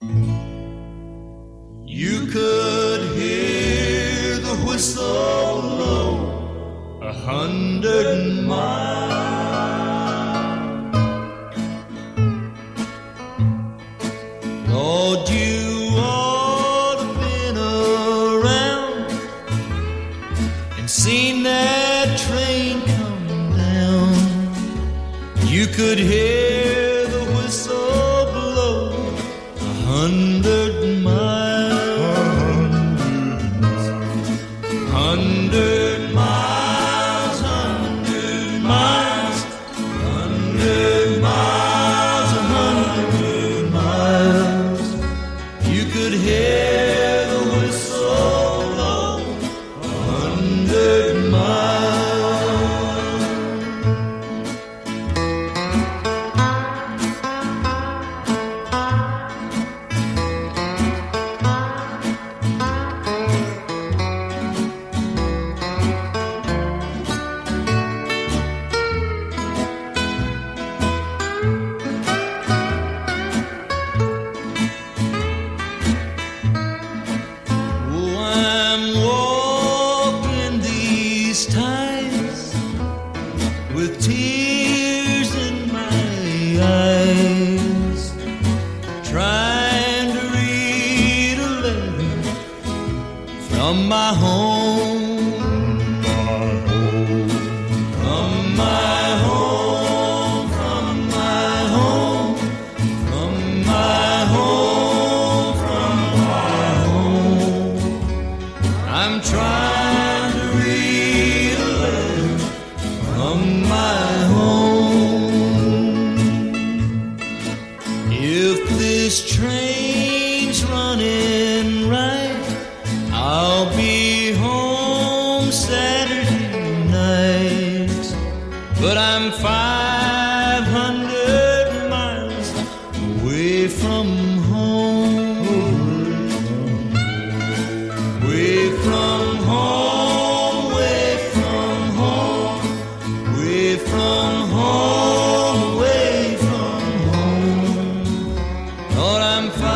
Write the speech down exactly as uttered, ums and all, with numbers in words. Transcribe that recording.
You could hear the whistle blow a hundred miles. Lord, you ought to been around and seen that train come down. You could hear the whistle blow a hundred miles, hundred miles, hundred miles, hundred miles, a hundred miles. You could hear the whistle blow a hundred miles. Times with tears in my eyes, trying to read a letter from my home, from my home, from my home, from my home, from my home. I'm trying to read a letter from my home. If this train's running right, I'll be home Saturday night. But I'm five hundred miles away from home, away from home, away from home, away from home, away from home. Lord, I'm far